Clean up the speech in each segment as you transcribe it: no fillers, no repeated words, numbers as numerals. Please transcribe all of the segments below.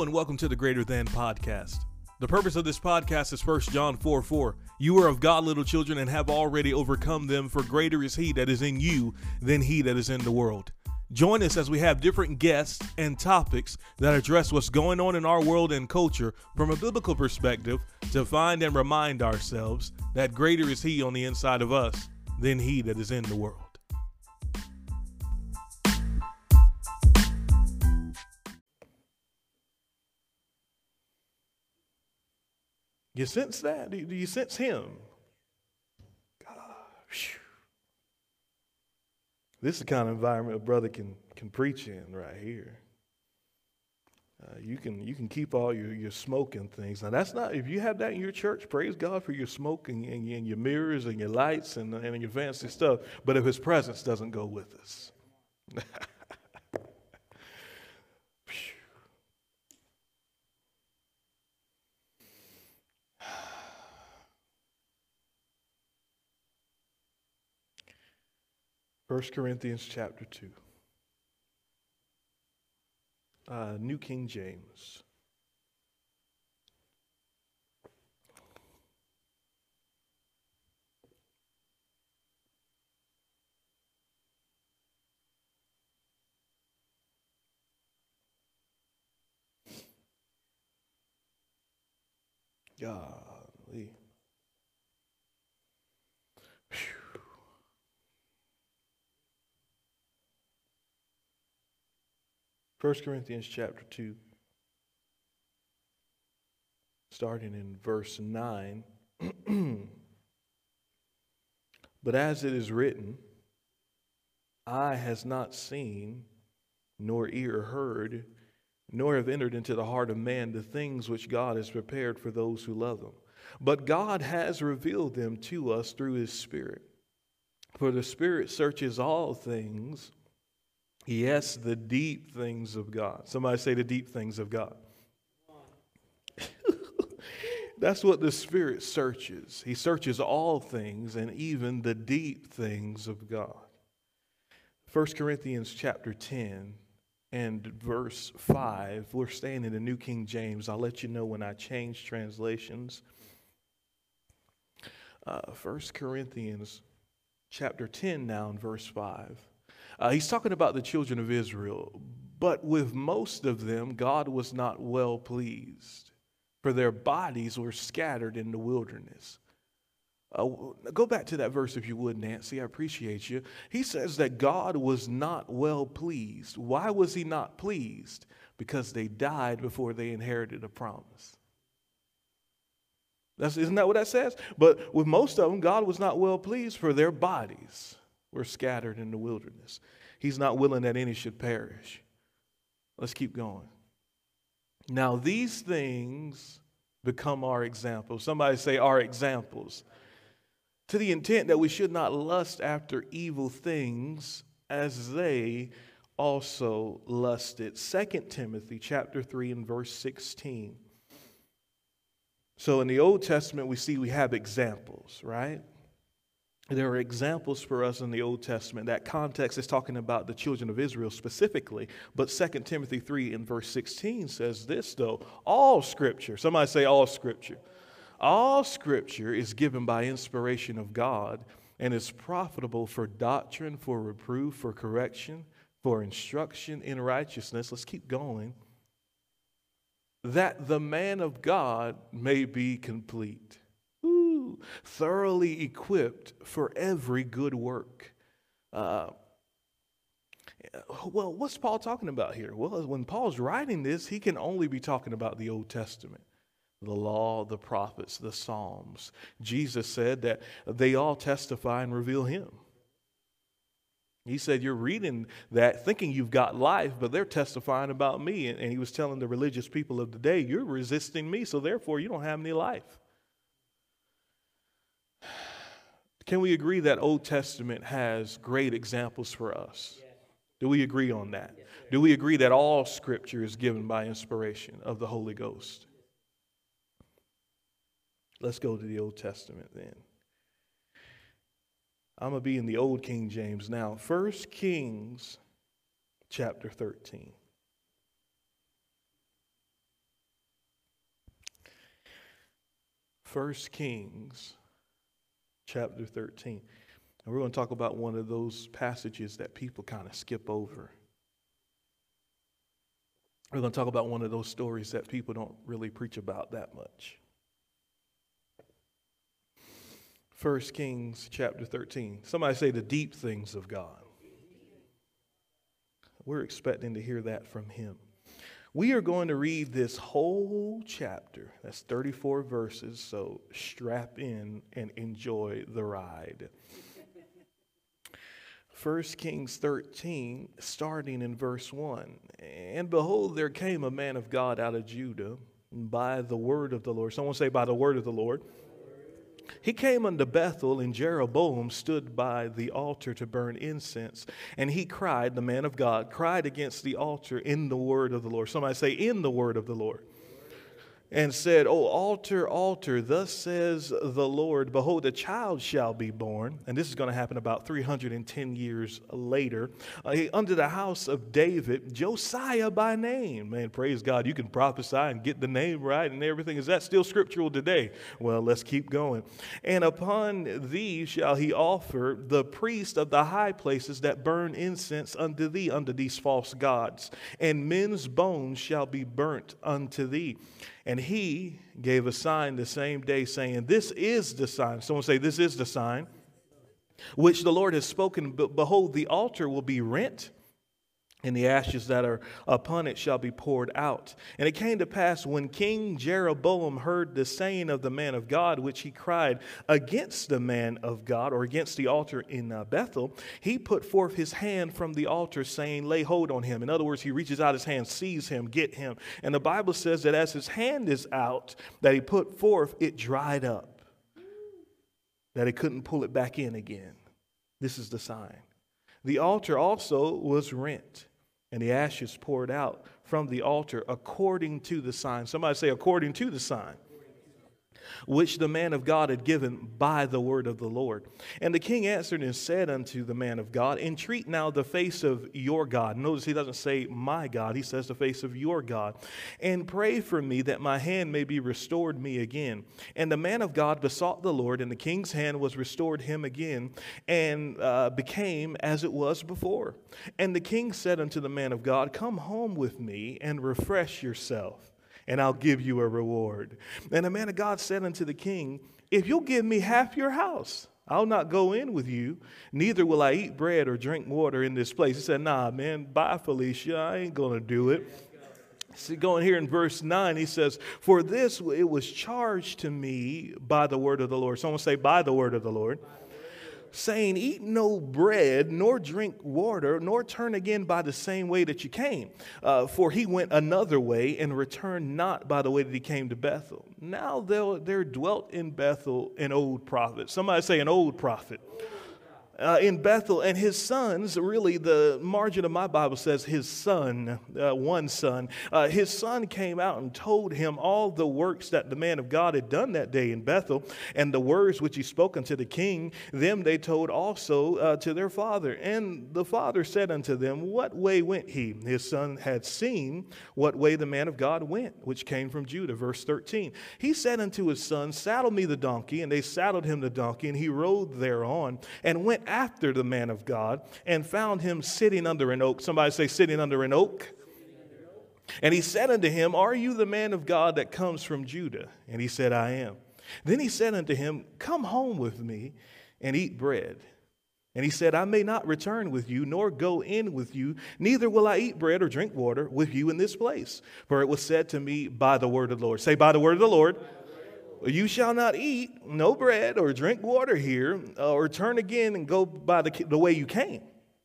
and welcome to the Greater Than Podcast. The purpose of this podcast is 1 John 4:4. You are of God, little children, and have already overcome them, for greater is he that is in you than he that is in the world. Join us as we have different guests and topics that address what's going on in our world and culture from a biblical perspective to find and remind ourselves that greater is he on the inside of us than he that is in the world. You sense that? Do you sense him? Gosh. This is the kind of environment a brother can preach in right here. You can keep all your smoking things. Now that's not, if you have that in your church, praise God for your smoke and your mirrors and your lights and your fancy stuff. But if his presence doesn't go with us. 1 Corinthians chapter 2. New King James. Golly. 1 Corinthians chapter 2, starting in verse 9. But as it is written, eye has not seen, nor ear heard, nor have entered into the heart of man the things which God has prepared for those who love him. But God has revealed them to us through his Spirit. For the Spirit searches all things, yes, the deep things of God. Somebody say the deep things of God. That's what the Spirit searches. He searches all things and even the deep things of God. 1 Corinthians chapter 10 and verse 5. We're staying in the New King James. I'll let you know when I change translations. 1 Corinthians chapter 10 now in verse 5. He's talking about the children of Israel. But with most of them, God was not well pleased, for their bodies were scattered in the wilderness. Go back to that verse if you would, Nancy. I appreciate you. He says that God was not well pleased. Why was he not pleased? Because they died before they inherited the promise. Isn't that what that says? But with most of them, God was not well pleased, for their bodies were scattered in the wilderness. He's not willing that any should perish. Let's keep going. Now these things become our examples. Somebody say our examples. To the intent that we should not lust after evil things as they also lusted. 2 Timothy chapter 3 and verse 16. So in the Old Testament we have examples, right? There are examples for us in the Old Testament. That context is talking about the children of Israel specifically. But 2 Timothy 3 and verse 16 says this, though. All Scripture, somebody say all Scripture. All Scripture is given by inspiration of God and is profitable for doctrine, for reproof, for correction, for instruction in righteousness. Let's keep going. That the man of God may be complete, thoroughly equipped for every good work. Well, what's Paul talking about here? Well, when Paul's writing this, he can only be talking about the Old Testament, the law, the prophets, the Psalms. Jesus said that they all testify and reveal him. He said, you're reading that thinking you've got life, but they're testifying about me. And he was telling the religious people of the day, you're resisting me, so therefore you don't have any life. Can we agree that Old Testament has great examples for us? Yes. Do we agree on that? Yes, do we agree that all Scripture is given by inspiration of the Holy Ghost? Let's go to the Old Testament then. I'm going to be in the Old King James now. 1 Kings chapter 13. 1 Kings chapter 13. And we're going to talk about one of those passages that people kind of skip over. We're going to talk about one of those stories that people don't really preach about that much. 1 Kings chapter 13. Somebody say the deep things of God. We're expecting to hear that from him. We are going to read this whole chapter. That's 34 verses, so strap in and enjoy the ride. 1 Kings 13, starting in verse 1. And behold, there came a man of God out of Judah by the word of the Lord. Someone say, by the word of the Lord. He came unto Bethel, and Jeroboam stood by the altar to burn incense. And he cried, the man of God, cried against the altar in the word of the Lord. Somebody say, in the word of the Lord. And said, O altar, altar, thus says the Lord, behold, a child shall be born. And this is going to happen about 310 years later. Under the house of David, Josiah by name. Man, praise God, you can prophesy and get the name right and everything. Is that still scriptural today? Well, let's keep going. And upon thee shall he offer the priest of the high places that burn incense unto thee, unto these false gods. And men's bones shall be burnt unto thee. And he gave a sign the same day, saying, this is the sign. Someone say, this is the sign which the Lord has spoken. Behold, the altar will be rent, and the ashes that are upon it shall be poured out. And it came to pass, when King Jeroboam heard the saying of the man of God, which he cried against the man of God, or against the altar in Bethel, he put forth his hand from the altar, saying, lay hold on him. In other words, he reaches out his hand, seize him, get him. And the Bible says that as his hand is out, that he put forth, it dried up, that he couldn't pull it back in again. This is the sign. The altar also was rent, and the ashes poured out from the altar according to the sign. Somebody say, according to the sign, which the man of God had given by the word of the Lord. And the king answered and said unto the man of God, entreat now the face of your God. Notice he doesn't say my God. He says the face of your God. And pray for me that my hand may be restored me again. And the man of God besought the Lord, and the king's hand was restored him again, and became as it was before. And the king said unto the man of God, come home with me and refresh yourself, and I'll give you a reward. And the man of God said unto the king, if you'll give me half your house, I'll not go in with you, neither will I eat bread or drink water in this place. He said, nah, man, bye, Felicia, I ain't going to do it. See, going here in verse 9, he says, for this it was charged to me by the word of the Lord. Someone say, by the word of the Lord. Saying, eat no bread, nor drink water, nor turn again by the same way that you came. For he went another way and returned not by the way that he came to Bethel. Now there dwelt in Bethel an old prophet. Somebody say an old prophet. In Bethel, and his sons, really the margin of my Bible says his son, one son. His son came out and told him all the works that the man of God had done that day in Bethel, and the words which he spoke unto the king, them they told also to their father. And the father said unto them, what way went he? His son had seen what way the man of God went, which came from Judah. Verse 13. He said unto his son, saddle me the donkey. And they saddled him the donkey, and he rode thereon, and went after the man of God, and found him sitting under an oak. Somebody say, sitting under an oak. And he said unto him, are you the man of God that comes from Judah? And he said, I am. Then he said unto him, come home with me and eat bread. And he said, I may not return with you, nor go in with you, neither will I eat bread or drink water with you in this place. For it was said to me by the word of the Lord. Say, by the word of the Lord. You shall not eat no bread or drink water here, or turn again and go by the way you came.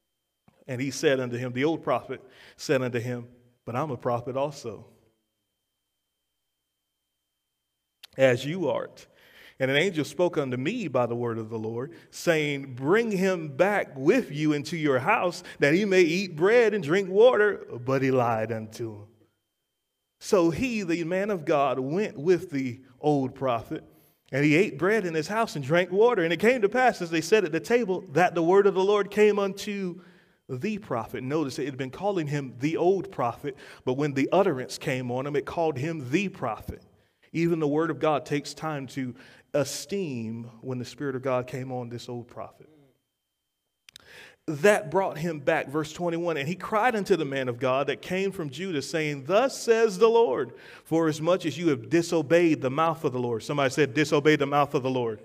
And he said unto him, the old prophet said unto him, but I'm a prophet also, as you art. And an angel spoke unto me by the word of the Lord, saying, bring him back with you into your house, that he may eat bread and drink water. But he lied unto him. So he, the man of God, went with the old prophet, and he ate bread in his house and drank water. And it came to pass, as they sat at the table, that the word of the Lord came unto the prophet. Notice it had been calling him the old prophet, but when the utterance came on him, it called him the prophet. Even the word of God takes time to esteem when the Spirit of God came on this old prophet. That brought him back, verse 21, and he cried unto the man of God that came from Judah, saying, Thus says the Lord, for as much as you have disobeyed the mouth of the Lord. Somebody said, disobey the mouth of the Lord.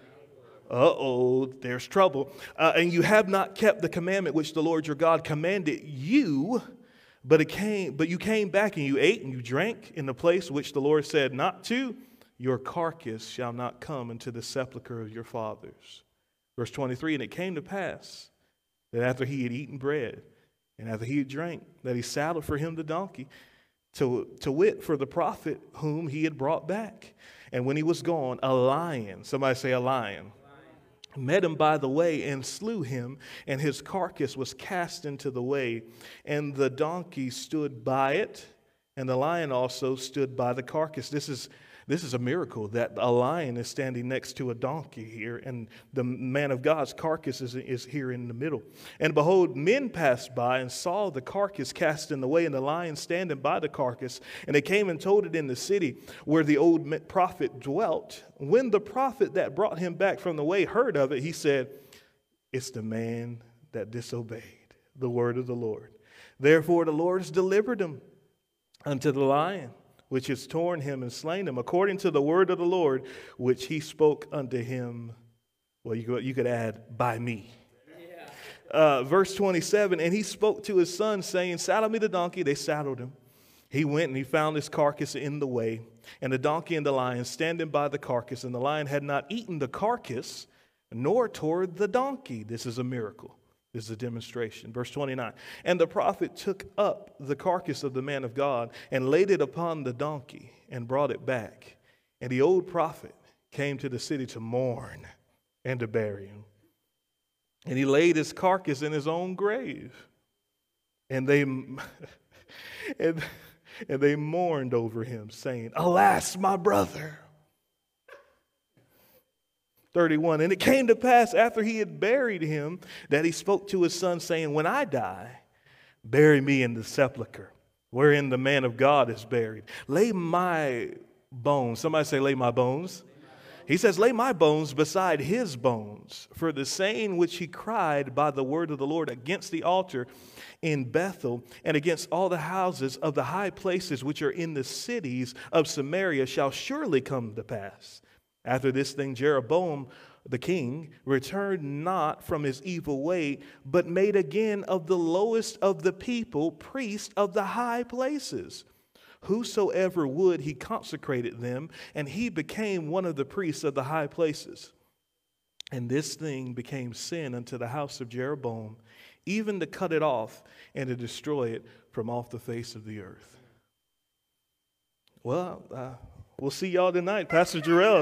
Uh-oh, there's trouble. And you have not kept the commandment which the Lord your God commanded you, but you came back and you ate and you drank in the place which the Lord said not to. Your carcass shall not come into the sepulchre of your fathers. Verse 23, and it came to pass that after he had eaten bread and after he had drank, that he saddled for him the donkey, to wit, for the prophet whom he had brought back. And when he was gone, a lion, somebody say a lion, met him by the way and slew him, and his carcass was cast into the way, and the donkey stood by it, and the lion also stood by the carcass. This is a miracle that a lion is standing next to a donkey here, and the man of God's carcass is here in the middle. And behold, men passed by and saw the carcass cast in the way, and the lion standing by the carcass. And they came and told it in the city where the old prophet dwelt. When the prophet that brought him back from the way heard of it, he said, It's the man that disobeyed the word of the Lord. Therefore the Lord has delivered him unto the lion, which has torn him and slain him, according to the word of the Lord, which he spoke unto him. Well, you could add, by me. Verse 27, and he spoke to his son, saying, Saddle me the donkey. They saddled him. He went and he found his carcass in the way, and the donkey and the lion standing by the carcass, and the lion had not eaten the carcass, nor tore the donkey. This is a miracle. This is a demonstration. Verse 29, and the prophet took up the carcass of the man of God and laid it upon the donkey and brought it back. And the old prophet came to the city to mourn and to bury him. And he laid his carcass in his own grave. And they and they mourned over him, saying, Alas, my brother. 31, and it came to pass after he had buried him that he spoke to his son, saying, When I die, bury me in the sepulchre wherein the man of God is buried. Lay my bones. Somebody say, lay my bones. He says, lay my bones beside his bones, for the saying which he cried by the word of the Lord against the altar in Bethel and against all the houses of the high places which are in the cities of Samaria shall surely come to pass. After this thing, Jeroboam the king returned not from his evil way, but made again of the lowest of the people priests of the high places. Whosoever would, he consecrated them, and he became one of the priests of the high places. And this thing became sin unto the house of Jeroboam, even to cut it off and to destroy it from off the face of the earth. Well, we'll see y'all tonight, Pastor Jarrell.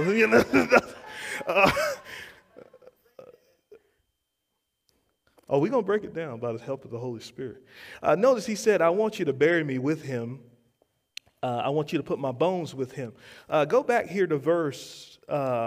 We're going to break it down by the help of the Holy Spirit. Notice he said, I want you to bury me with him. I want you to put my bones with him. Go back here to verse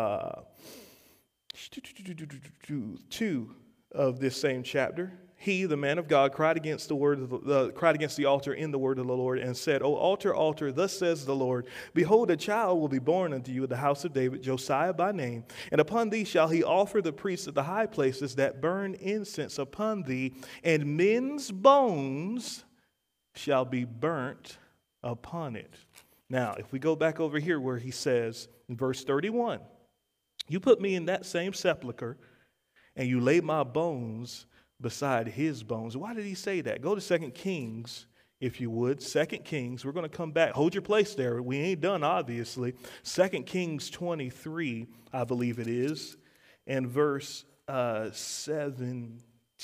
2 of this same chapter. He, the man of God, cried against the altar in the word of the Lord, and said, O altar, altar, thus says the Lord, Behold, a child will be born unto you in the house of David, Josiah by name, and upon thee shall he offer the priests of the high places that burn incense upon thee, and men's bones shall be burnt upon it. Now, if we go back over here where he says in verse 31, you put me in that same sepulcher, and you lay my bones beside his bones. Why did he say that? Go to 2 Kings, if you would. 2 Kings, we're going to come back. Hold your place there. We ain't done, obviously. 2 Kings 23, I believe it is, and verse 17.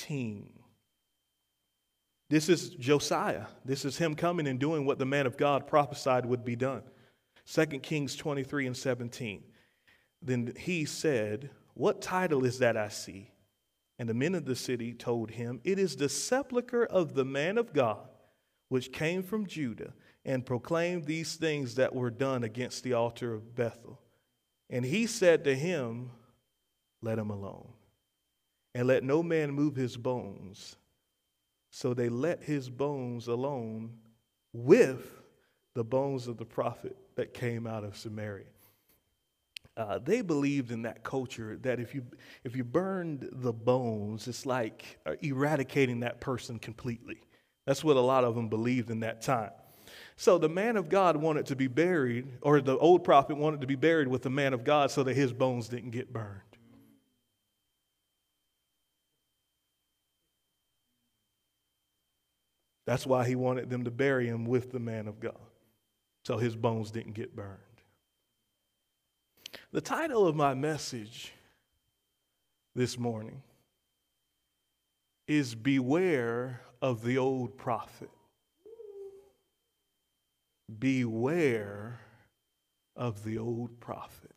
This is Josiah. This is him coming and doing what the man of God prophesied would be done. 2 Kings 23 and 17. Then he said, What title is that I see? And the men of the city told him, It is the sepulchre of the man of God, which came from Judah, and proclaimed these things that were done against the altar of Bethel. And he said to him, Let him alone, and let no man move his bones. So they let his bones alone with the bones of the prophet that came out of Samaria. They believed in that culture that if you burned the bones, it's like eradicating that person completely. That's what a lot of them believed in that time. So the man of God wanted to be buried, or the old prophet wanted to be buried with the man of God so that his bones didn't get burned. That's why he wanted them to bury him with the man of God, so his bones didn't get burned. The title of my message this morning is Beware of the Old Prophet. Beware of the old prophet.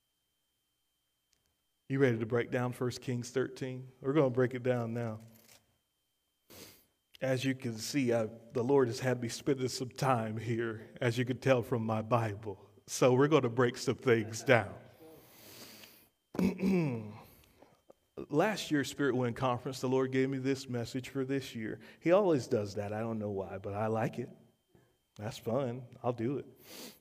You ready to break down 1 Kings 13? We're going to break it down now. As you can see, the Lord has had me spending some time here, as you can tell from my Bible. So we're going to break some things down. Last year's Spirit Wind Conference, the Lord gave me this message for this year. He always does that. I don't know why, but I like it. That's fun. I'll do it.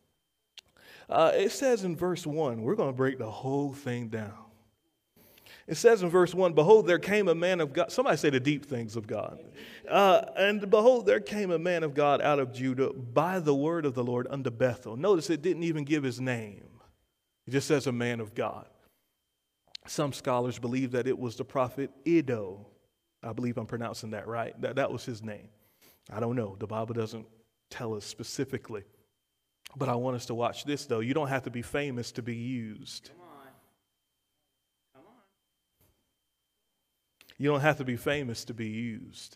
It says in verse 1, we're going to break the whole thing down. It says in verse 1, behold, there came a man of God. Somebody say the deep things of God. And behold, there came a man of God out of Judah by the word of the Lord unto Bethel. Notice it didn't even give his name. It just says a man of God. Some scholars believe that it was the prophet Iddo. I believe I'm pronouncing that right. That was his name. I don't know. The Bible doesn't tell us specifically. But I want us to watch this, though. You don't have to be famous to be used. Come on. You don't have to be famous to be used.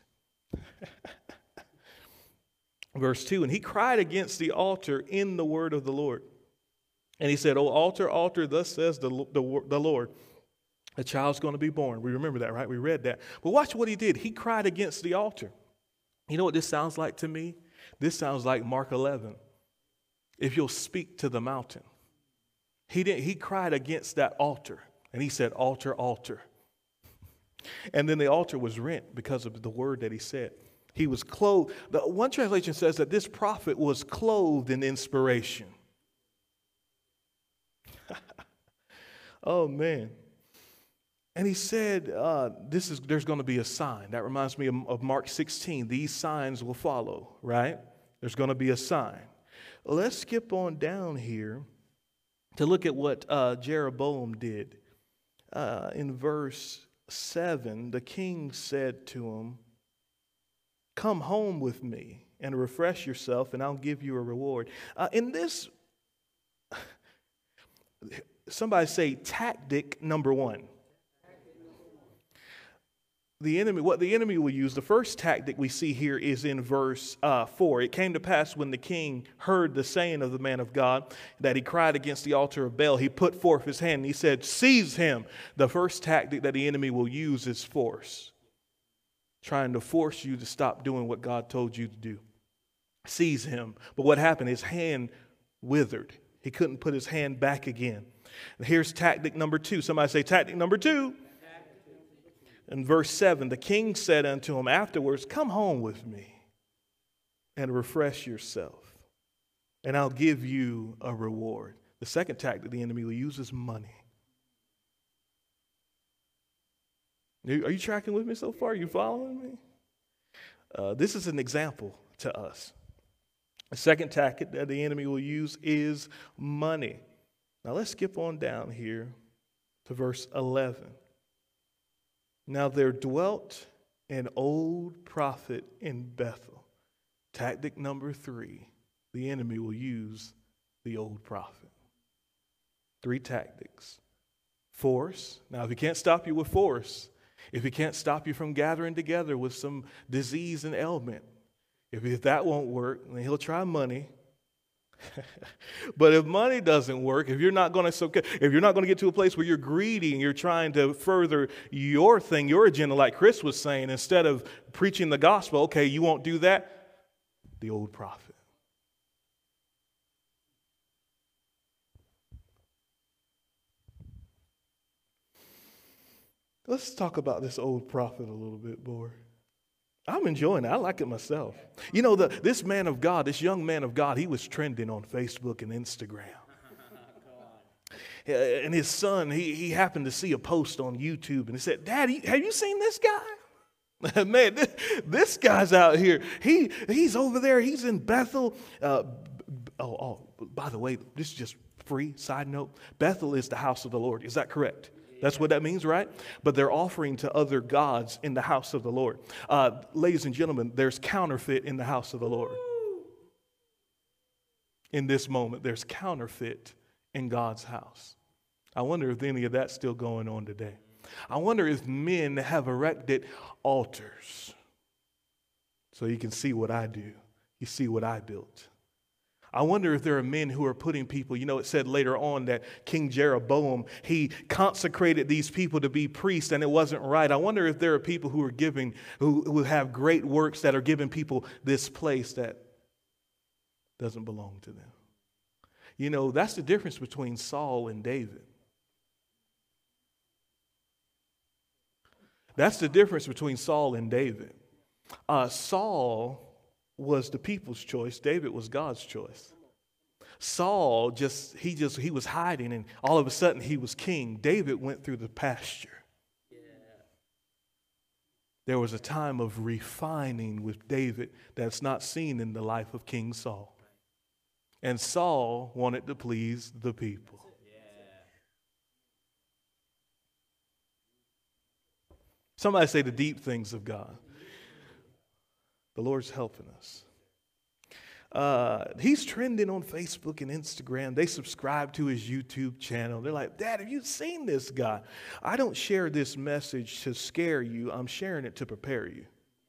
Verse 2, and he cried against the altar in the word of the Lord. And he said, O altar, altar, thus says the Lord. A child's going to be born. We remember that, right? We read that. But watch what he did. He cried against the altar. You know what this sounds like to me? This sounds like Mark 11. If you'll speak to the mountain. He cried against that altar. And he said, altar, altar. And then the altar was rent because of the word that he said. He was clothed. One translation says that this prophet was clothed in inspiration. Oh, man. And he said, there's going to be a sign. That reminds me of Mark 16. These signs will follow, right? There's going to be a sign. Let's skip on down here to look at what Jeroboam did. In verse 7, the king said to him, come home with me and refresh yourself, and I'll give you a reward. In this, somebody say tactic number 1. What the enemy will use, the first tactic we see here is in verse 4. It came to pass when the king heard the saying of the man of God that he cried against the altar of Baal, he put forth his hand and he said, seize him. The first tactic that the enemy will use is force. Trying to force you to stop doing what God told you to do. Seize him. But what happened? His hand withered. He couldn't put his hand back again. And here's tactic number 2. Somebody say tactic number 2. In verse 7, the king said unto him afterwards, come home with me and refresh yourself, and I'll give you a reward. The second tactic the enemy will use is money. Are you tracking with me so far? Are you following me? This is an example to us. The second tactic that the enemy will use is money. Now let's skip on down here to verse 11. Now there dwelt an old prophet in Bethel. Tactic number 3, the enemy will use the old prophet. 3 tactics. Force. Now if he can't stop you with force, if he can't stop you from gathering together with some disease and ailment, if that won't work, then he'll try money. But if money doesn't work, if you're not going to get to a place where you're greedy and you're trying to further your thing, your agenda, like Chris was saying, instead of preaching the gospel, okay, you won't do that, the old prophet. Let's talk about this old prophet a little bit more. I'm enjoying it. I like it myself. You know, this man of God, this young man of God, he was trending on Facebook and Instagram. And his son, he happened to see a post on YouTube and he said, "Daddy, have you seen this guy?" Man, this guy's out here. He's over there. He's in Bethel. By the way, this is just free side note. Bethel is the house of the Lord. Is that correct? That's what that means, right? But they're offering to other gods in the house of the Lord. Ladies and gentlemen, there's counterfeit in the house of the Lord. In this moment, there's counterfeit in God's house. I wonder if any of that's still going on today. I wonder if men have erected altars so you can see what I do. You see what I built. I wonder if there are men who are putting people, you know, it said later on that King Jeroboam, he consecrated these people to be priests and it wasn't right. I wonder if there are people who are giving, who have great works that are giving people this place that doesn't belong to them. You know, that's the difference between Saul and David. That's the difference between Saul and David. Saul was the people's choice. David was God's choice. Saul he was hiding and all of a sudden he was king. David went through the pasture. Yeah. There was a time of refining with David that's not seen in the life of King Saul. And Saul wanted to please the people. Somebody say the deep things of God. The Lord's helping us. He's trending on Facebook and Instagram. They subscribe to his YouTube channel. They're like, "Dad, have you seen this guy?" I don't share this message to scare you. I'm sharing it to prepare you.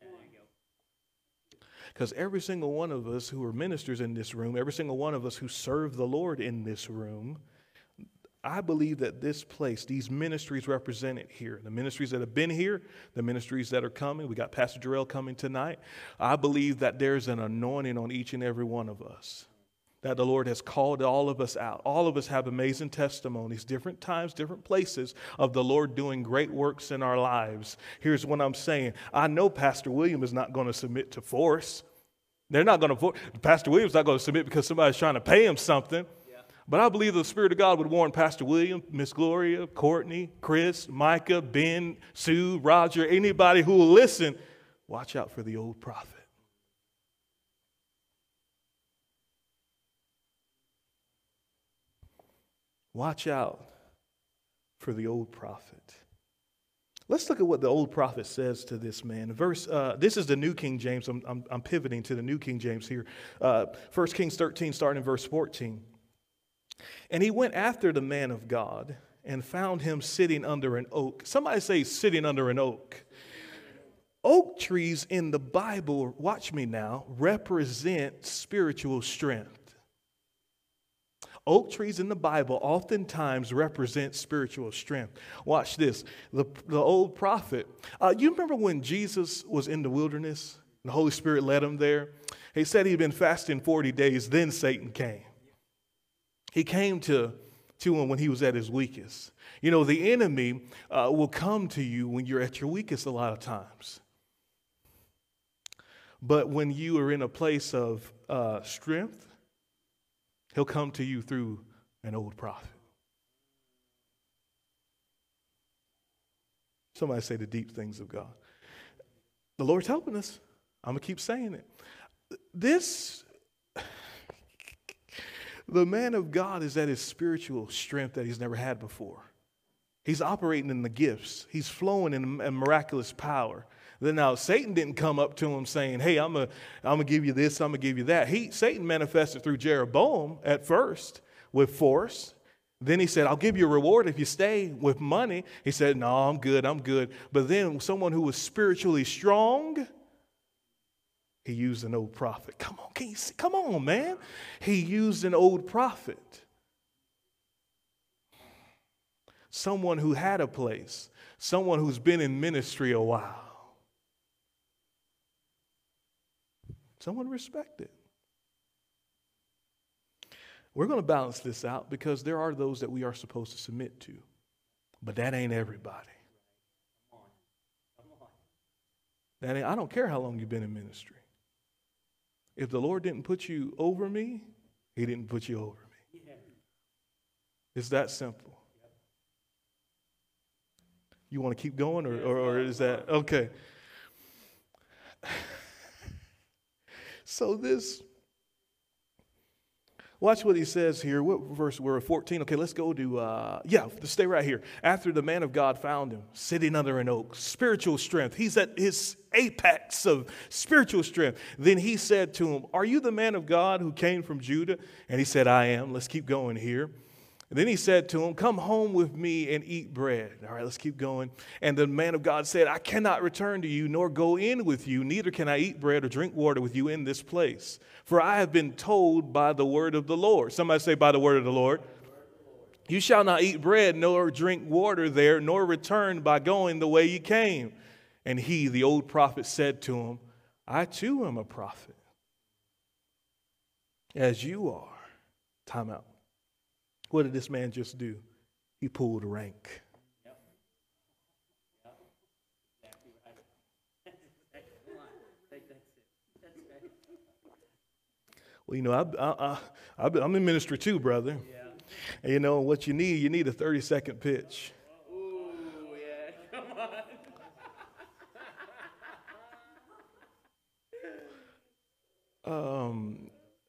Because every single one of us who are ministers in this room, every single one of us who serve the Lord in this room, I believe that this place, these ministries represented here, the ministries that have been here, the ministries that are coming, we got Pastor Jarrell coming tonight. I believe that there's an anointing on each and every one of us, that the Lord has called all of us out. All of us have amazing testimonies, different times, different places of the Lord doing great works in our lives. Here's what I'm saying. I know Pastor William is not going to submit to force. They're not going to, Pastor William's not going to submit because somebody's trying to pay him something. But I believe the Spirit of God would warn Pastor William, Miss Gloria, Courtney, Chris, Micah, Ben, Sue, Roger, anybody who will listen, watch out for the old prophet. Watch out for the old prophet. Let's look at what the old prophet says to this man. This is the New King James. I'm pivoting to the New King James here. 1 Kings 13, starting in verse 14. "And he went after the man of God and found him sitting under an oak." Somebody say sitting under an oak. Oak trees in the Bible, watch me now, represent spiritual strength. Oak trees in the Bible oftentimes represent spiritual strength. Watch this. The old prophet. You remember when Jesus was in the wilderness? The Holy Spirit led him there. He said he'd been fasting 40 days. Then Satan came. He came to him when he was at his weakest. You know, the enemy will come to you when you're at your weakest a lot of times. But when you are in a place of strength, he'll come to you through an old prophet. Somebody say the deep things of God. The Lord's helping us. I'm going to keep saying it. The man of God is at his spiritual strength that he's never had before. He's operating in the gifts. He's flowing in miraculous power. Then now Satan didn't come up to him saying, "Hey, I'm gonna give you this, I'm gonna give you that." Satan manifested through Jeroboam at first with force. Then he said, "I'll give you a reward if you stay," with money. He said, "No, I'm good. But then someone who was spiritually strong, he used an old prophet. Come on, can you see? Come on, man. He used an old prophet. Someone who had a place. Someone who's been in ministry a while. Someone respected. We're going to balance this out because there are those that we are supposed to submit to. But that ain't everybody. I don't care how long you've been in ministry. If the Lord didn't put you over me, he didn't put you over me. It's that simple. You want to keep going, or is that okay? So watch what he says here. What verse? We're at 14. Okay, let's go to, let's stay right here. After the man of God found him, sitting under an oak, spiritual strength. He's at his apex of spiritual strength. Then he said to him, are you the man of God who came from Judah? And he said, I am. Let's keep going here. And then he said to him, come home with me and eat bread. All right, let's keep going. And the man of God said, I cannot return to you nor go in with you, neither can I eat bread or drink water with you in this place. For I have been told by the word of the Lord. Somebody say, by the word of the Lord. You shall not eat bread nor drink water there, nor return by going the way you came. And he, the old prophet, said to him, I too am a prophet, as you are. Time out. What did this man just do? He pulled rank. Yep. Exactly right. Well, you know, I'm in ministry too, brother. Yeah. And you know what you need a 30-second pitch. Ooh, yeah, come on.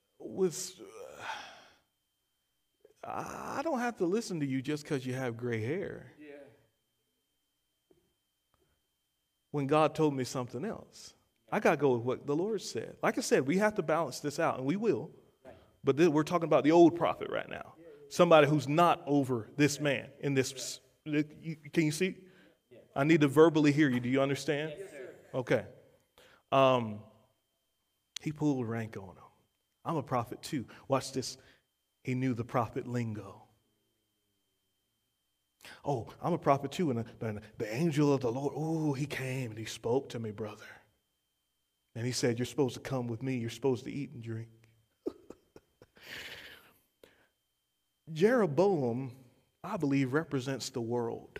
I don't have to listen to you just because you have gray hair. Yeah. When God told me something else, I got to go with what the Lord said. Like I said, we have to balance this out, and we will. Right. But we're talking about the old prophet right now. Yeah. Somebody who's not over this man in this. Can you see? Yeah. I need to verbally hear you. Do you understand? Yes, sir. Okay. He pulled rank on him. I'm a prophet too. Watch this. He knew the prophet lingo. Oh, I'm a prophet too. And the angel of the Lord, oh, he came and he spoke to me, brother. And he said, you're supposed to come with me. You're supposed to eat and drink. Jeroboam, I believe, represents the world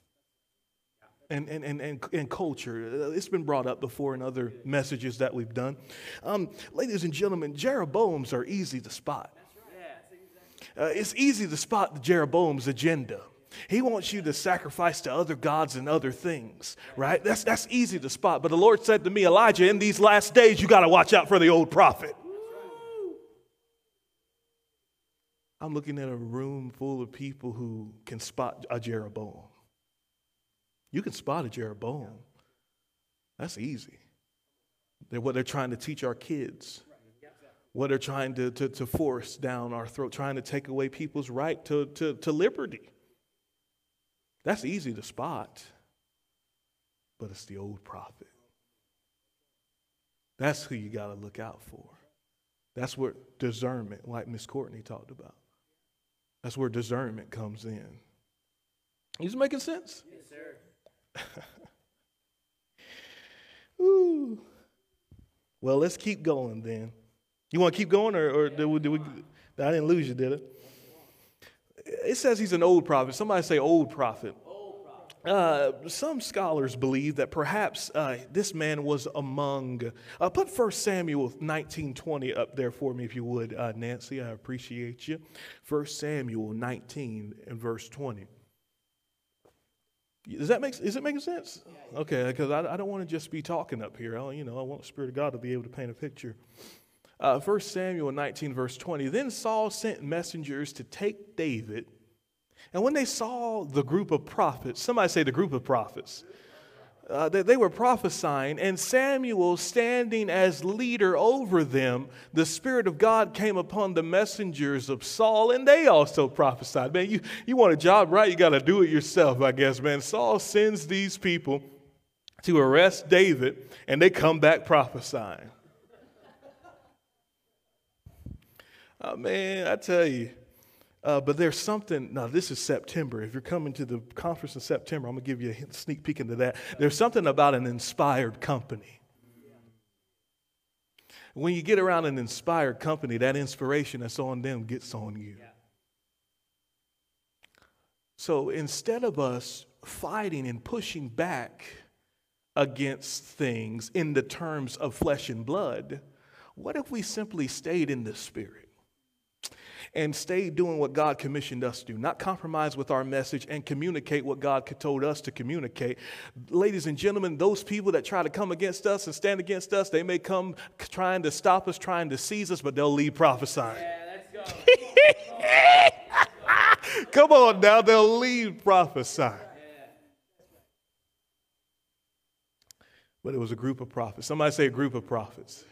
and culture. It's been brought up before in other messages that we've done. Ladies and gentlemen, Jeroboams are easy to spot. It's easy to spot Jeroboam's agenda. He wants you to sacrifice to other gods and other things, right? That's easy to spot. But the Lord said to me, Elijah, in these last days, you got to watch out for the old prophet. I'm looking at a room full of people who can spot a Jeroboam. You can spot a Jeroboam. That's easy. What they're trying to teach our kids. What they're trying to force down our throat, trying to take away people's right to liberty. That's easy to spot, but it's the old prophet. That's who you got to look out for. That's where discernment, like Miss Courtney talked about. That's where discernment comes in. Is it making sense? Yes, sir. Ooh. Well, let's keep going then. You want to keep going, or did we? I didn't lose you, did it? It says he's an old prophet. Somebody say old prophet. Some scholars believe that perhaps this man was among. Put 1 Samuel 19:20 up there for me, if you would, Nancy. I appreciate you. 1 Samuel 19 and verse 20. Is it making sense? Okay, because I don't want to just be talking up here. I want the Spirit of God to be able to paint a picture. 1 Samuel 19, verse 20. Then Saul sent messengers to take David. And when they saw the group of prophets, somebody say the group of prophets, they were prophesying, and Samuel standing as leader over them, the Spirit of God came upon the messengers of Saul, and they also prophesied. Man, you want a job, right? You got to do it yourself, I guess, man. Saul sends these people to arrest David, and they come back prophesying. Oh, man, I tell you. But there's something, now this is September. If you're coming to the conference in September, I'm going to give you a sneak peek into that. There's something about an inspired company. When you get around an inspired company, that inspiration that's on them gets on you. So instead of us fighting and pushing back against things in the terms of flesh and blood, what if we simply stayed in the Spirit and stayed doing what God commissioned us to do, not compromise with our message and communicate what God told us to communicate? Ladies and gentlemen, those people that try to come against us and stand against us, they may come trying to stop us, trying to seize us, but they'll leave prophesying. Yeah, let's go. Come on now, they'll leave prophesying. But it was a group of prophets. Somebody say a group of prophets.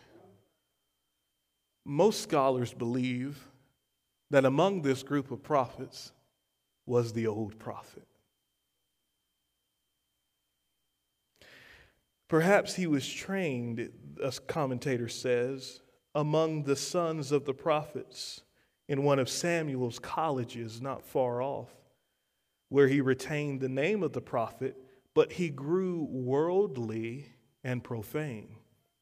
Most scholars believe that among this group of prophets was the old prophet. Perhaps he was trained, as commentator says, among the sons of the prophets in one of Samuel's colleges not far off, where he retained the name of the prophet, but he grew worldly and profane.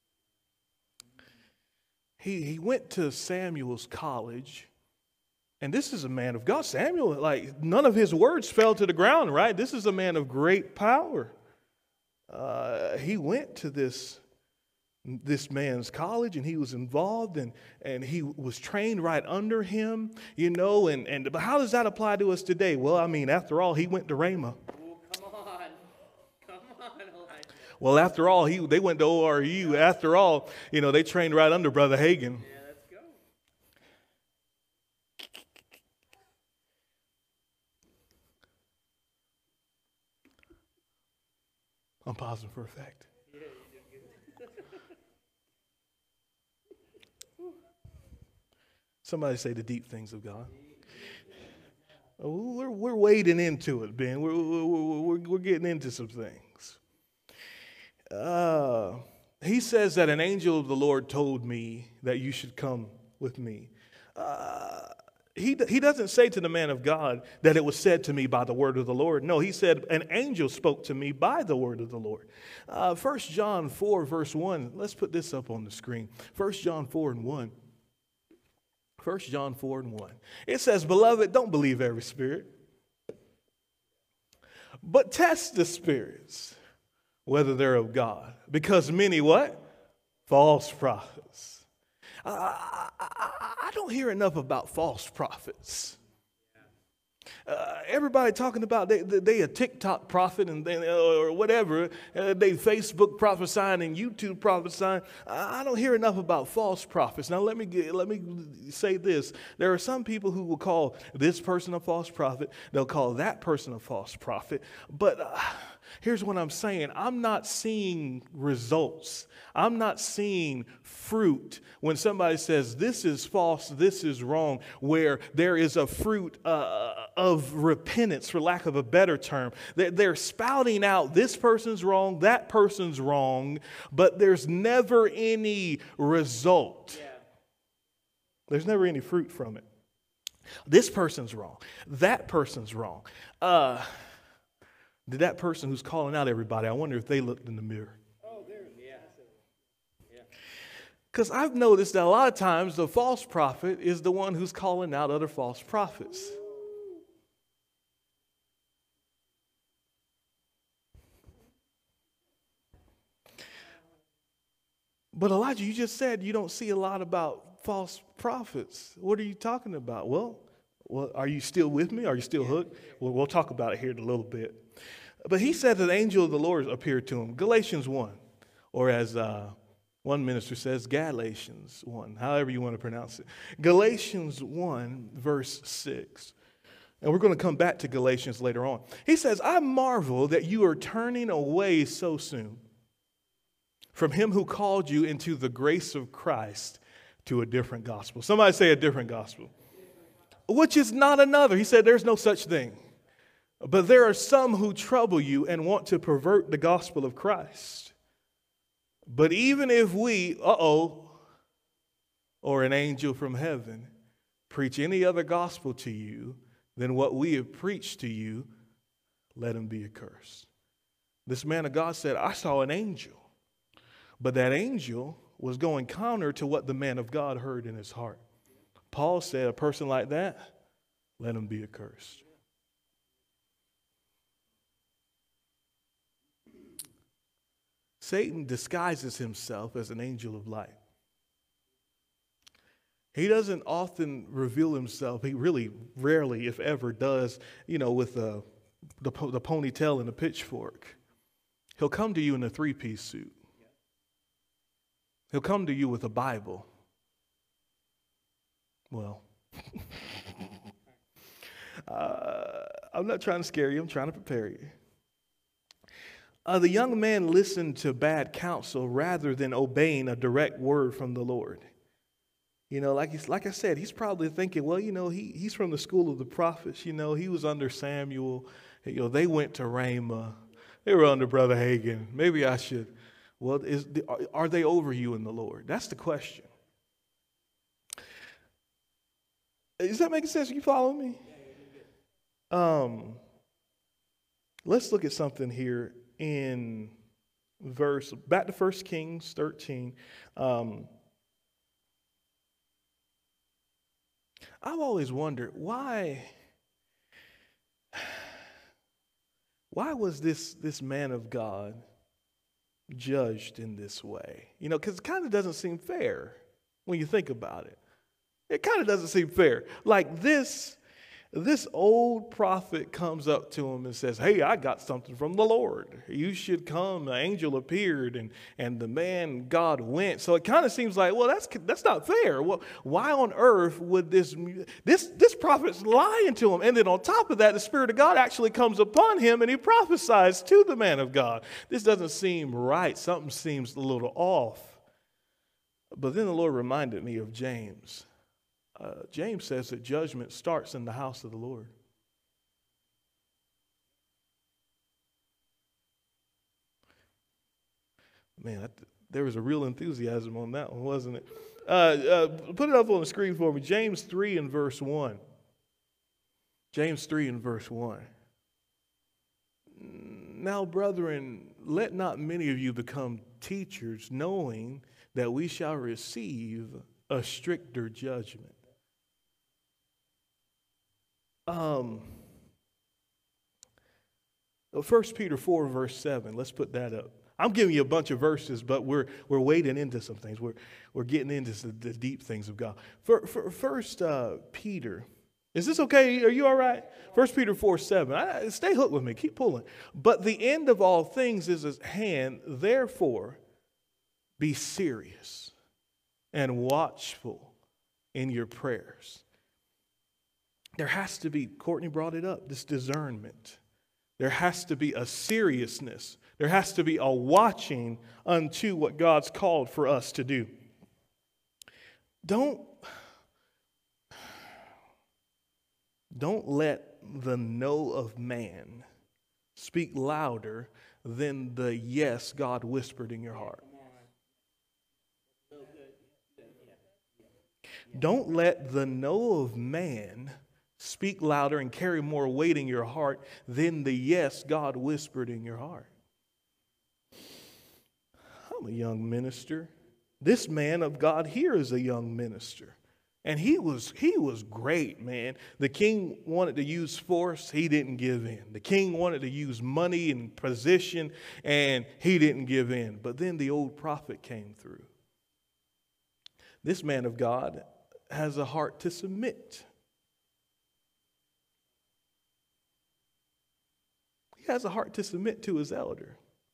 He went to Samuel's college, and this is a man of God. Samuel, like, none of his words fell to the ground, right? This is a man of great power. He went to this man's college, and he was involved, and he was trained right under him, you know, but how does that apply to us today? Well, I mean, after all, he went to Rhema. Well, after all, they went to ORU. After all, you know, they trained right under Brother Hagin. Yeah, let's go. I'm pausing for effect. Yeah, you did good. Somebody say the deep things of God. We're wading into it, Ben. We're getting into some things. He says that an angel of the Lord told me that you should come with me. He doesn't say to the man of God that it was said to me by the word of the Lord. No, he said an angel spoke to me by the word of the Lord. 1 John 4, verse 1. Let's put this up on the screen. 1 John 4 and 1. 1 John 4 and 1. It says, "Beloved, don't believe every spirit, but test the spirits, whether they're of God. Because many what? False prophets." I don't hear enough about false prophets. Everybody talking about they a TikTok prophet and or whatever. They Facebook prophesying and YouTube prophesying. I don't hear enough about false prophets. Now let me say this: there are some people who will call this person a false prophet. They'll call that person a false prophet. But here's what I'm saying: I'm not seeing results. I'm not seeing fruit when somebody says this is false, this is wrong, where there is a fruit of repentance, for lack of a better term. They're spouting out this person's wrong, that person's wrong, but there's never any result. Yeah. There's never any fruit from it. This person's wrong. That person's wrong. Did that person who's calling out everybody, I wonder if they looked in the mirror. Because I've noticed that a lot of times the false prophet is the one who's calling out other false prophets. But Elijah, you just said you don't see a lot about false prophets. What are you talking about? Well, are you still with me? Are you still hooked? Well, we'll talk about it here in a little bit. But he said that the angel of the Lord appeared to him. Galatians 1, or as one minister says, Galatians 1, however you want to pronounce it. Galatians 1, verse 6. And we're going to come back to Galatians later on. He says, "I marvel that you are turning away so soon from him who called you into the grace of Christ to a different gospel." Somebody say a different gospel. Which is not another. He said there's no such thing. But there are some who trouble you and want to pervert the gospel of Christ. But even if we, or an angel from heaven, preach any other gospel to you than what we have preached to you, let him be accursed. This man of God said, I saw an angel. But that angel was going counter to what the man of God heard in his heart. Paul said, a person like that, let him be accursed. Satan disguises himself as an angel of light. He doesn't often reveal himself. He really rarely, if ever, does, with the ponytail and the pitchfork. He'll come to you in a three-piece suit. He'll come to you with a Bible. Well, I'm not trying to scare you. I'm trying to prepare you. The young man listened to bad counsel rather than obeying a direct word from the Lord. Like I said, he's probably thinking, well, he's from the school of the prophets. He was under Samuel. They went to Ramah. They were under Brother Hagin. Maybe I should. Well, are they over you in the Lord? That's the question. Is that making sense? Are you following me? Let's look at something here in back to 1 Kings 13. I've always wondered why was this man of God judged in this way? Because it kind of doesn't seem fair when you think about it. It kind of doesn't seem fair. Like this old prophet comes up to him and says, hey, I got something from the Lord. You should come. An angel appeared and the man God went. So it kind of seems like, well, that's not fair. Well, why on earth would this prophet's lying to him? And then on top of that, the Spirit of God actually comes upon him and he prophesies to the man of God. This doesn't seem right. Something seems a little off. But then the Lord reminded me of James. James says that judgment starts in the house of the Lord. Man, there was a real enthusiasm on that one, wasn't it? Put it up on the screen for me. James 3 and verse 1. James 3 and verse 1. Now, brethren, let not many of you become teachers, knowing that we shall receive a stricter judgment. 1 Peter 4 verse 7. Let's put that up. I'm giving you a bunch of verses, but we're wading into some things. We're getting into the deep things of God. First Peter. Is this okay? Are you all right? 1 Peter 4 7. Stay hooked with me. Keep pulling. But the end of all things is at hand. Therefore, be serious and watchful in your prayers. There has to be, Courtney brought it up, this discernment. There has to be a seriousness. There has to be a watching unto what God's called for us to do. Don't let the no of man speak louder than the yes God whispered in your heart. Don't let the no of man speak louder and carry more weight in your heart than the yes God whispered in your heart. I'm a young minister. This man of God here is a young minister. And he was great, man. The king wanted to use force. He didn't give in. The king wanted to use money and position, and he didn't give in. But then the old prophet came through. This man of God has a heart to submit. He has a heart to submit to his elder.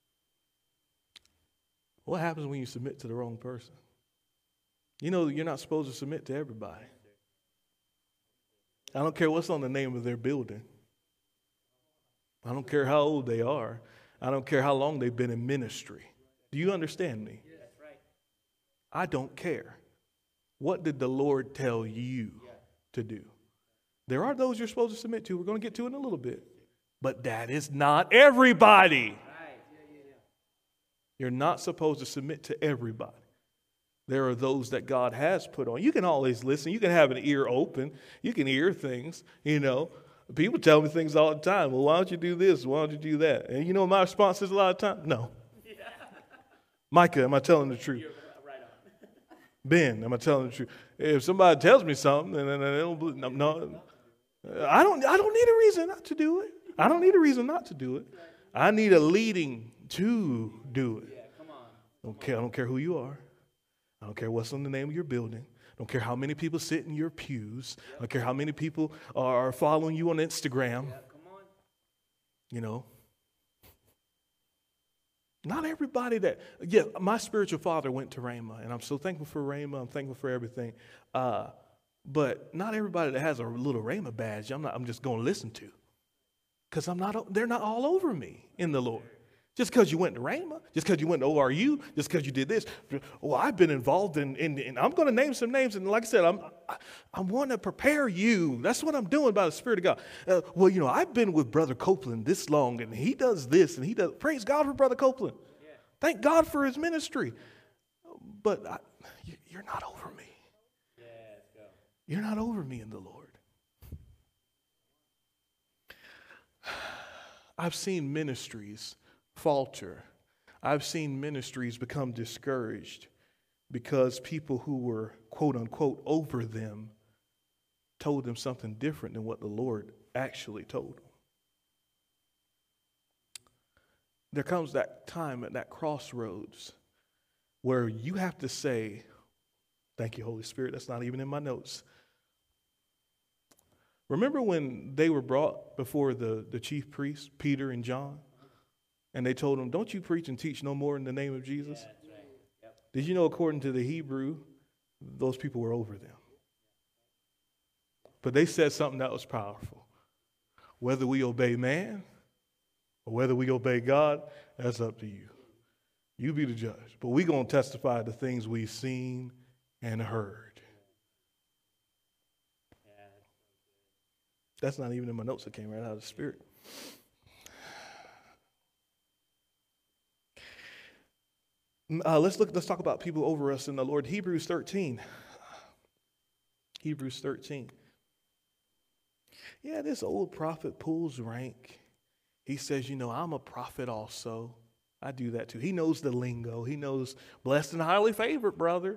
What happens when you submit to the wrong person? You know you're not supposed to submit to everybody. I don't care what's on the name of their building. I don't care how old they are. I don't care how long they've been in ministry. Do you understand me? That's right. I don't care. What did the Lord tell you to do? There are those you're supposed to submit to. We're going to get to it in a little bit. But that is not everybody. Right. You're not supposed to submit to everybody. There are those that God has put on. You can always listen. You can have an ear open. You can hear things, you know. People tell me things all the time. Well, why don't you do this? Why don't you do that? And you know my response is a lot of time? No. Yeah. Micah, am I telling the truth? You're right on. Ben, am I telling the truth? If somebody tells me something, and they don't believe, no, I don't need a reason not to do it. I don't need a reason not to do it. I need a leading to do it. Yeah, come I don't care who you are. I don't care what's on the name of your building. I don't care how many people sit in your pews. I don't care how many people are following you on Instagram. Yeah, come on. You know. Not everybody my spiritual father went to Rhema, and I'm so thankful for Rhema. I'm thankful for everything. But not everybody that has a little Rhema badge, I'm just going to listen to. Because they're not all over me in the Lord. Just because you went to Rhema, just because you went to ORU, just because you did this. Well, I've been involved in I'm going to name some names. And like I said, I want to prepare you. That's what I'm doing by the Spirit of God. Well, I've been with Brother Copeland this long, and he does this, and he does. Praise God for Brother Copeland. Yeah. Thank God for his ministry. But you're not over me. Yeah, let's go. You're not over me in the Lord. I've seen ministries falter. I've seen ministries become discouraged because people who were, quote unquote, over them told them something different than what the Lord actually told them. There comes that time at that crossroads where you have to say, thank you, Holy Spirit, that's not even in my notes. Remember when they were brought before the chief priests, Peter and John, and they told them, don't you preach and teach no more in the name of Jesus? Yeah, that's right. Yep. Did you know, according to the Hebrew, those people were over them? But they said something that was powerful. Whether we obey man or whether we obey God, that's up to you. You be the judge. But we're going to testify the things we've seen and heard. That's not even in my notes. It came right out of the Spirit. Let's talk about people over us in the Lord. Hebrews 13. Hebrews 13. Yeah, this old prophet pulls rank. He says, I'm a prophet also. I do that too. He knows the lingo. He knows blessed and highly favored, brother.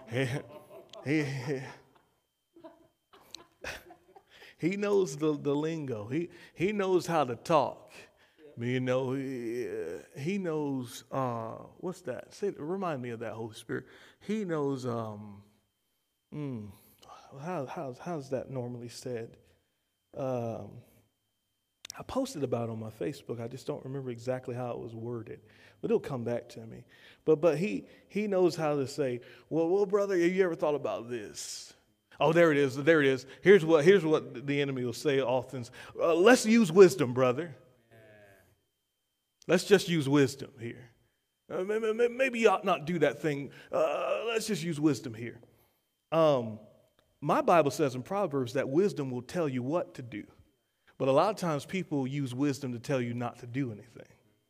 He knows the lingo. He knows how to talk. He knows, what's that? Remind me of that, Holy Spirit. He knows, how's that normally said? I posted about it on my Facebook. I just don't remember exactly how it was worded, but it'll come back to me. But he knows how to say, well, brother, have you ever thought about this? Oh, there it is. There it is. Here's what the enemy will say often. Let's use wisdom, brother. Let's just use wisdom here. Maybe you ought not do that thing. Let's just use wisdom here. My Bible says in Proverbs that wisdom will tell you what to do. But a lot of times people use wisdom to tell you not to do anything.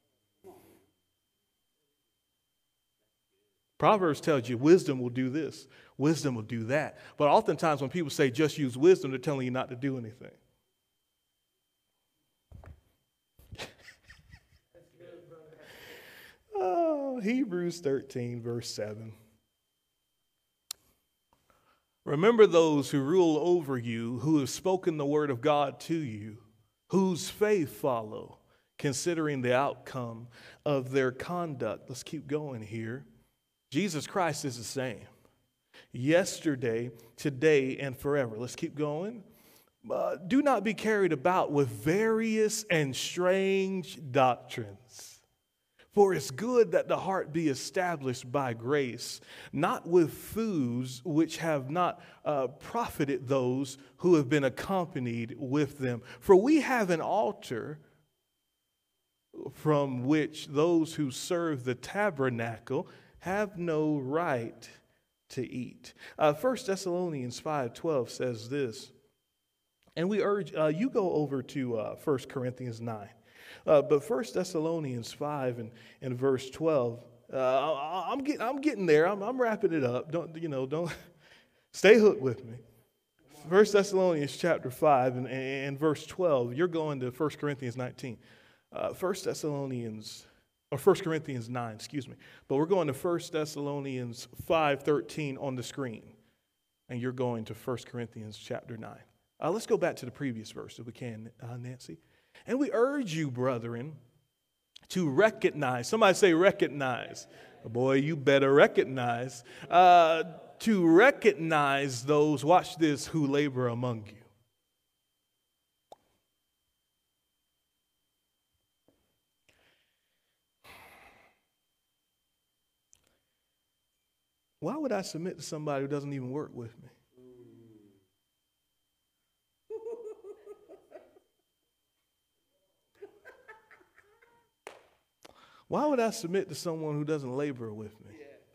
Proverbs tells you wisdom will do this, wisdom will do that. But oftentimes when people say just use wisdom, they're telling you not to do anything. Oh, Hebrews 13, verse 7. Remember those who rule over you, who have spoken the word of God to you, whose faith follow, considering the outcome of their conduct. Let's keep going here. Jesus Christ is the same. Yesterday, today, and forever. Let's keep going. Do not be carried about with various and strange doctrines. For it's good that the heart be established by grace, not with foods which have not profited those who have been accompanied with them. For we have an altar from which those who serve the tabernacle have no right to eat. 1 Thessalonians 5:12 says this, and we urge you go over to 1 Corinthians 9. But 1 Thessalonians 5 and verse 12, I'm getting there. I'm wrapping it up. Don't stay hooked with me. 1 Thessalonians chapter 5 and verse 12. You're going to 1 Corinthians 19. 1 Corinthians 9, excuse me. But we're going to 1 Thessalonians 5:13 on the screen. And you're going to 1 Corinthians chapter 9. Let's go back to the previous verse if we can, Nancy. And we urge you, brethren, To recognize. Somebody say recognize. Boy, you better recognize. To recognize those, watch this, who labor among you. Why would I submit to somebody who doesn't even work with me? Why would I submit to someone who doesn't labor with me?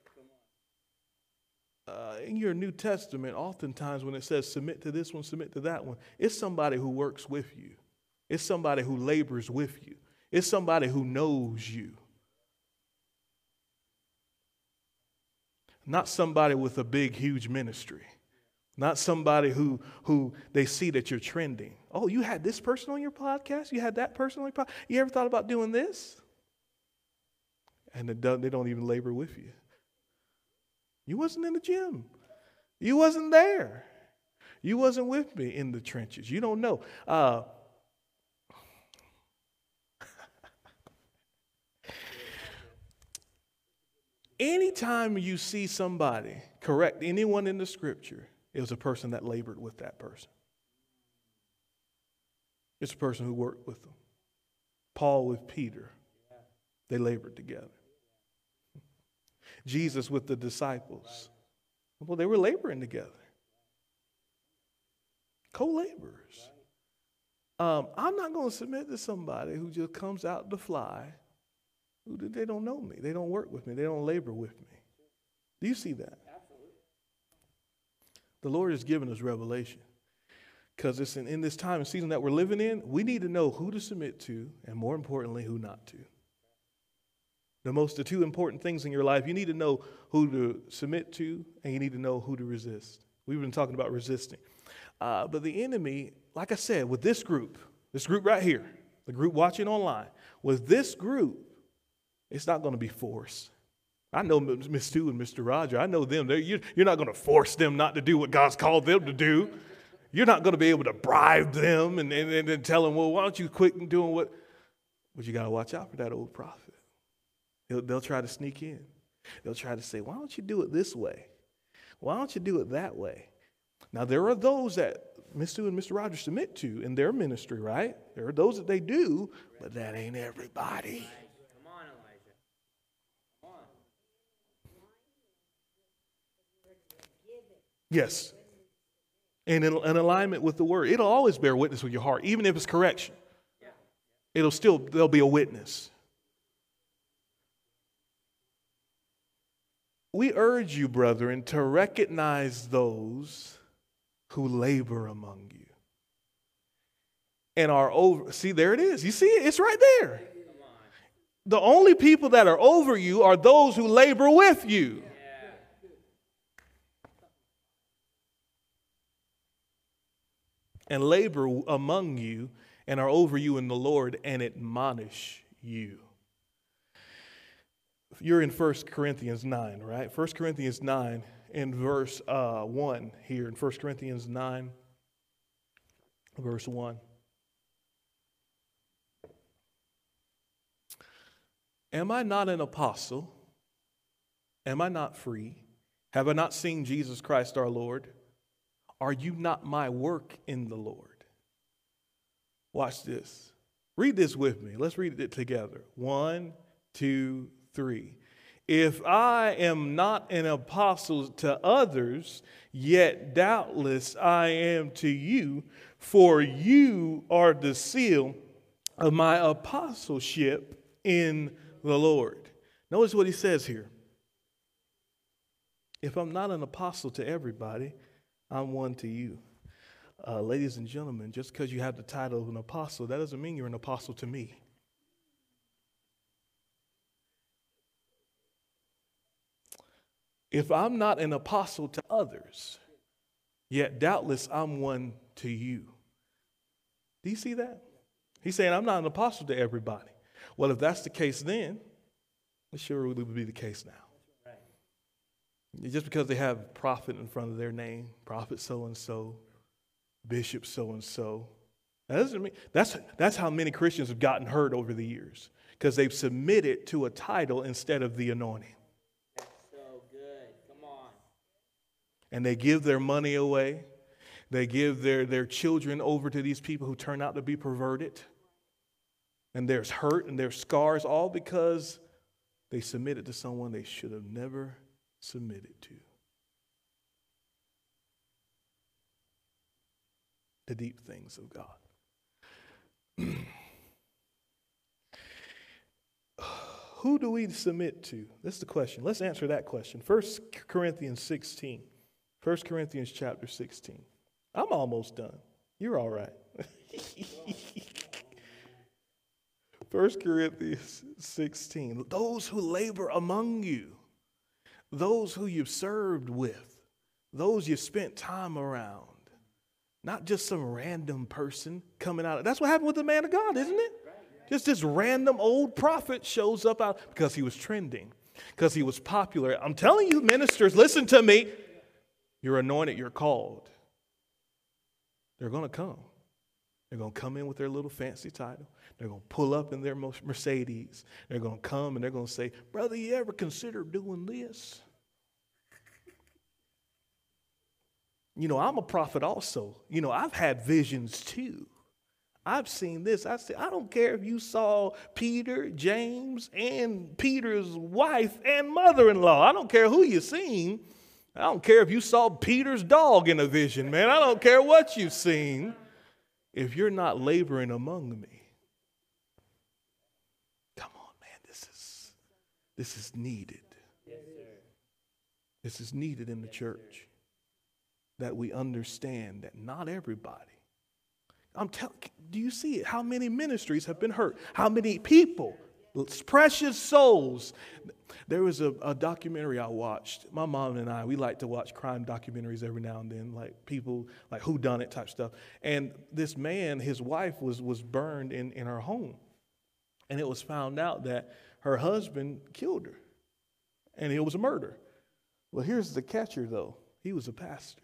In your New Testament, oftentimes when it says submit to this one, submit to that one, it's somebody who works with you. It's somebody who labors with you. It's somebody who knows you. Not somebody with a big, huge ministry. Not somebody who they see that you're trending. Oh, you had this person on your podcast? You had that person on your podcast? You ever thought about doing this? And they don't even labor with you. You wasn't in the gym. You wasn't there. You wasn't with me in the trenches. You don't know. Anytime you see somebody correct anyone in the scripture, it was a person that labored with that person. It's a person who worked with them. Paul with Peter. They labored together. Jesus with the disciples. Well, they were laboring together. Co-laborers. I'm not going to submit to somebody who just comes out to fly. They don't know me. They don't work with me. They don't labor with me. Do you see that? Absolutely. The Lord has given us revelation. Because it's in this time and season that we're living in, we need to know who to submit to and, more importantly, who not to. The two important things in your life, you need to know who to submit to and you need to know who to resist. We've been talking about resisting. But the enemy, like I said, with this group right here, the group watching online, with this group, it's not going to be force. I know Miss Stu and Mr. Roger. I know them. You're not going to force them not to do what God's called them to do. You're not going to be able to bribe them and tell them, well, why don't you quit doing what? But you got to watch out for that old prophet. They'll try to sneak in. They'll try to say, why don't you do it this way? Why don't you do it that way? Now, there are those that Miss Stu and Mr. Roger submit to in their ministry, right? There are those that they do, but that ain't everybody. Come on, Elijah. Come on. Yes. And in alignment with the word. It'll always bear witness with your heart, even if it's correction. There'll be a witness. We urge you, brethren, to recognize those who labor among you and are over. See, there it is. You see it? It's right there. The only people that are over you are those who labor with you. And labor among you and are over you in the Lord and admonish you. You're in 1 Corinthians 9, right? 1 Corinthians 9 in verse 1 here. In 1 Corinthians 9, verse 1. Am I not an apostle? Am I not free? Have I not seen Jesus Christ our Lord? Are you not my work in the Lord? Watch this. Read this with me. Let's read it together. 1, 2, 3. If I am not an apostle to others, yet doubtless I am to you, for you are the seal of my apostleship in the Lord. Notice what he says here. If I'm not an apostle to everybody, I'm one to you. Ladies and gentlemen, just because you have the title of an apostle, that doesn't mean you're an apostle to me. If I'm not an apostle to others, yet doubtless I'm one to you. Do you see that? He's saying I'm not an apostle to everybody. Well, if that's the case then, it sure would be the case now. Just because they have prophet in front of their name, prophet so-and-so, bishop so-and-so, that doesn't mean, that's how many Christians have gotten hurt over the years. because they've submitted to a title instead of the anointing. That's so good. Come on. And they give their money away. They give their children over to these people who turn out to be perverted. And there's hurt and there's scars, all because they submitted to someone they should have never submitted to. The deep things of God. Who do we submit to? That's the question. Let's answer that question. 1 Corinthians 16. 1 Corinthians chapter 16. I'm almost done. You're all right. 1 Corinthians 16. Those who labor among you, those who you've served with, those you spent time around, not just some random person coming out. That's what happened with the man of God, isn't it? Just this random old prophet shows up out because he was trending, because he was popular. I'm telling you, ministers, listen to me. You're anointed, you're called. They're going to come. They're going to come in with their little fancy title. They're going to pull up in their Mercedes. They're going to come and they're going to say, brother, you ever consider doing this? You know, I'm a prophet also. You know, I've had visions too. I've seen this. I don't care if you saw Peter, James, and Peter's wife and mother-in-law. I don't care who you seen. I don't care if you saw Peter's dog in a vision, man. I don't care what you've seen. If you're not laboring among me, come on, man, this is needed. Yes, sir. This is needed in the church, that we understand that not everybody. Do you see it? How many ministries have been hurt? How many people, precious souls? There was a documentary I watched. My mom and I, we like to watch crime documentaries every now and then, like people, like whodunit type stuff. And this man, his wife was burned in her home. And it was found out that her husband killed her. And it was a murder. Well, here's the catcher, though. He was a pastor.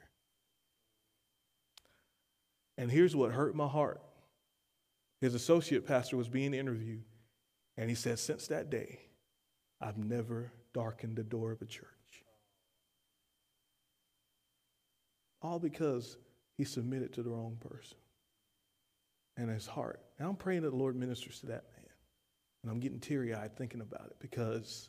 And here's what hurt my heart. His associate pastor was being interviewed, and he said, since that day, I've never darkened the door of a church. All because he submitted to the wrong person and his heart. And I'm praying that the Lord ministers to that man. And I'm getting teary-eyed thinking about it, because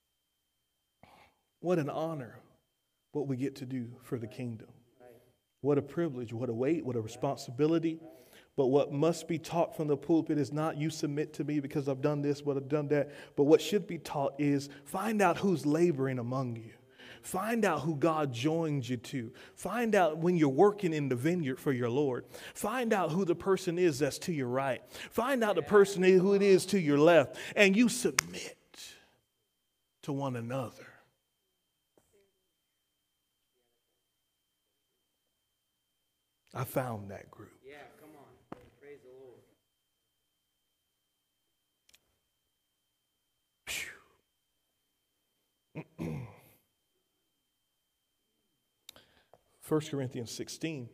what an honor what we get to do for the kingdom. What a privilege, what a weight, what a responsibility. But what must be taught from the pulpit is not you submit to me because I've done this, but I've done that. But what should be taught is find out who's laboring among you. Find out who God joins you to. Find out when you're working in the vineyard for your Lord. Find out who the person is that's to your right. Find out the person who it is to your left. And you submit to one another. I found that group. Yeah, come on. Praise the Lord. Phew. 1 Corinthians 16,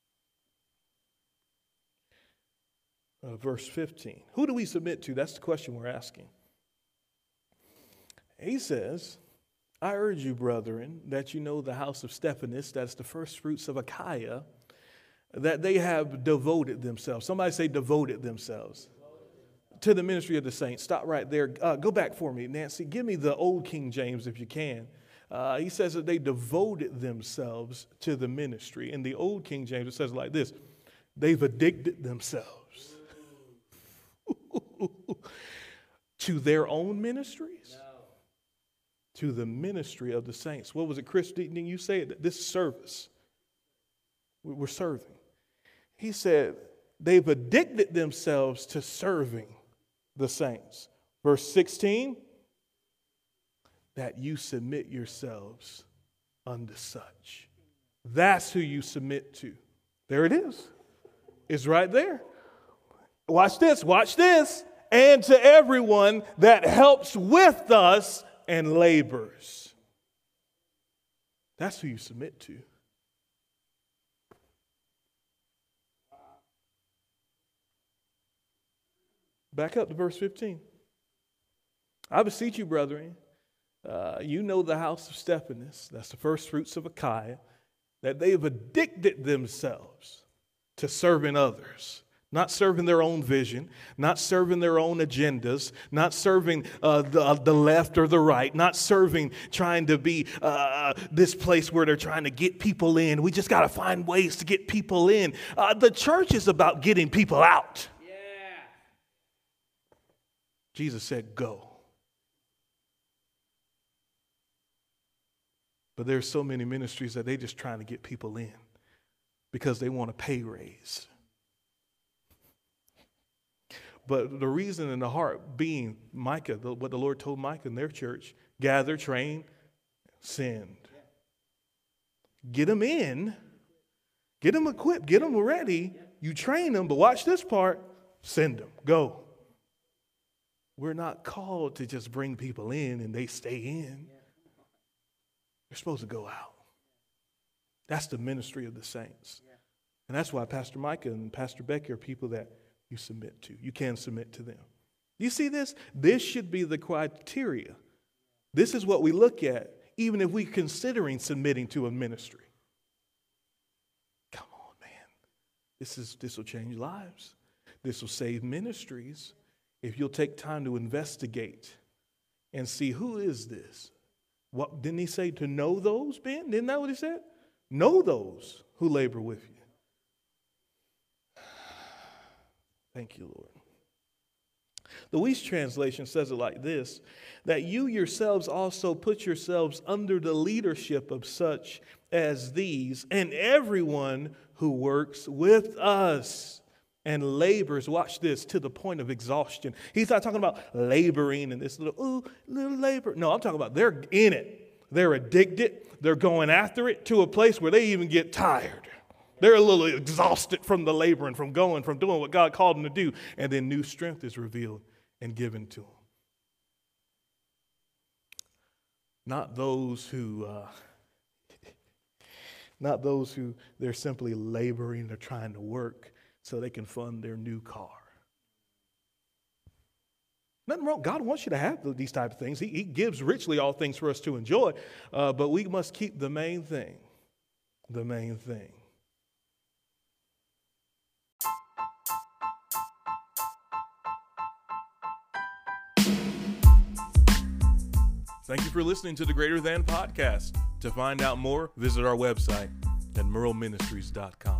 verse 15. Who do we submit to? That's the question we're asking. He says, I urge you, brethren, that you know the house of Stephanas, that's the first fruits of Achaia, that they have devoted themselves. Somebody say devoted themselves to the ministry of the saints. Stop right there. Go back for me, Nancy. Give me the old King James if you can. He says that they devoted themselves to the ministry. In the old King James, it says like this. They've addicted themselves to their own ministries, to the ministry of the saints. What was it, Chris? Didn't you say it? This service. We're serving. He said they've addicted themselves to serving the saints. Verse 16, that you submit yourselves unto such. That's who you submit to. There it is. It's right there. Watch this, watch this. And to everyone that helps with us and labors. That's who you submit to. Back up to verse 15. I beseech you, brethren, you know the house of Stephanas, that's the first fruits of Achaia, that they have addicted themselves to serving others, not serving their own vision, not serving their own agendas, not serving the left or the right, not serving trying to be this place where they're trying to get people in. We just got to find ways to get people in. The church is about getting people out. Yeah. Jesus said, go. But there's so many ministries that they just trying to get people in because they want a pay raise. But the reason in the heart being Micah, what the Lord told Micah in their church, gather, train, send. Get them in, get them equipped, get them ready. You train them, but watch this part, send them, go. We're not called to just bring people in and they stay in. They're supposed to go out. That's the ministry of the saints. And that's why Pastor Micah and Pastor Becky are people that you submit to. You can submit to them. You see this? This should be the criteria. This is what we look at, even if we're considering submitting to a ministry. Come on, man. This will change lives. This will save ministries if you'll take time to investigate and see, who is this? What didn't he say? To know those, Ben? Isn't that what he said? Know those who labor with you. Thank you, Lord. The Weiss translation says it like this, that you yourselves also put yourselves under the leadership of such as these, and everyone who works with us and labors, watch this, to the point of exhaustion. He's not talking about laboring and this little labor. No, I'm talking about they're in it. They're addicted. They're going after it to a place where they even get tired. They're a little exhausted from the labor and from going, from doing what God called them to do. And then new strength is revealed and given to them. Not those who they're simply laboring, they're trying to work so they can fund their new car. Nothing wrong. God wants you to have these type of things. He gives richly all things for us to enjoy. But we must keep the main thing. The main thing. Thank you for listening to the Greater Than Podcast. To find out more, visit our website at murrowministries.com.